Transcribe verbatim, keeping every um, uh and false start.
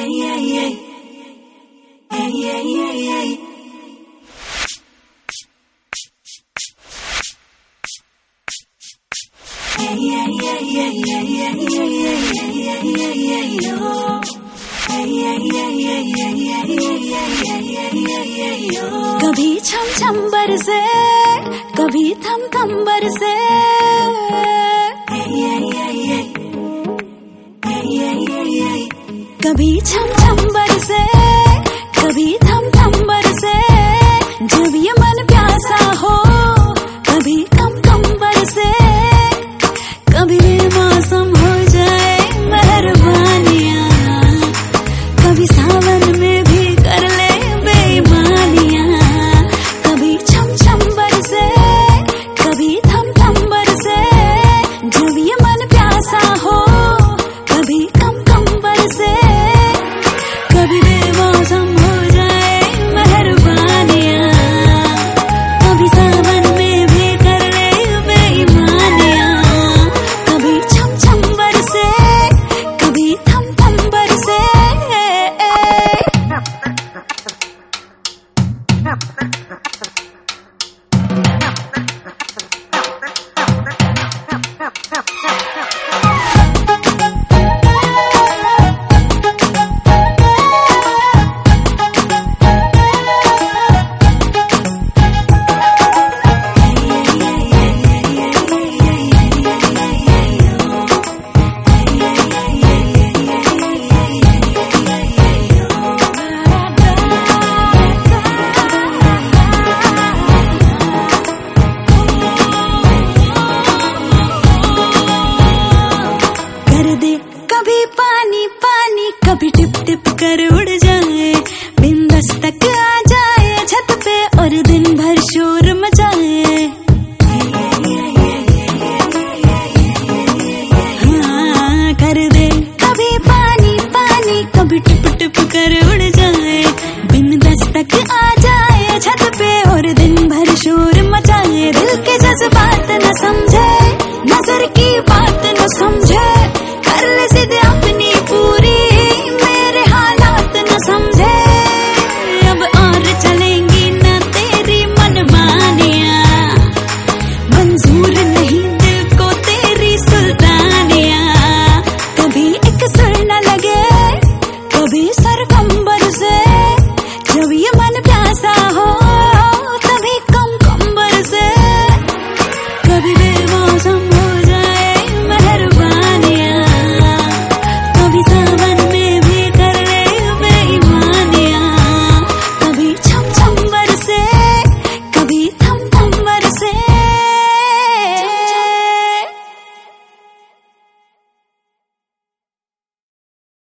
कभी छम छम बरसे, कभी थम थम बरसे, कभी छम छम बरसे, कभी थम थम बरसे। जब ये मन प्यासा हो कभी कम कम बरसे, कभी बेमौसम हो जाए मेहरबानियां, कभी सावन में भी कर ले बेईमानियां। कभी छम छम बरसे, कभी थम थम बरसे। जब ये मन प्यासा हो कभी कम कम बरसे, कभी बेमौसम हो जाए मेहरबानियां, कभी सावन में भी कर ले बेईमानियां। कभी छम छम बरसे, कभी थम थम बरसे। कभी पानी पानी, कभी टिप टिप कर उड़ जाए, बिन दस्तक आ जाए छत पे और दिन भर शोर मचाए। हाँ कर दे कभी पानी पानी, कभी टिप टिप कर उड़ जाए, बिन दस्तक आ जाए छत पे और दिन भर शोर मचाए। दिल के जज्बात न समझे, नजर की बात न समझे, कर ले जिद अपनी पूरी, मेरे हालात न समझे। अब और चलेंगी न तेरी मनमानियां, मंजूर नहीं दिल को तेरी सुल्तानियां। कभी एक सुर न लगे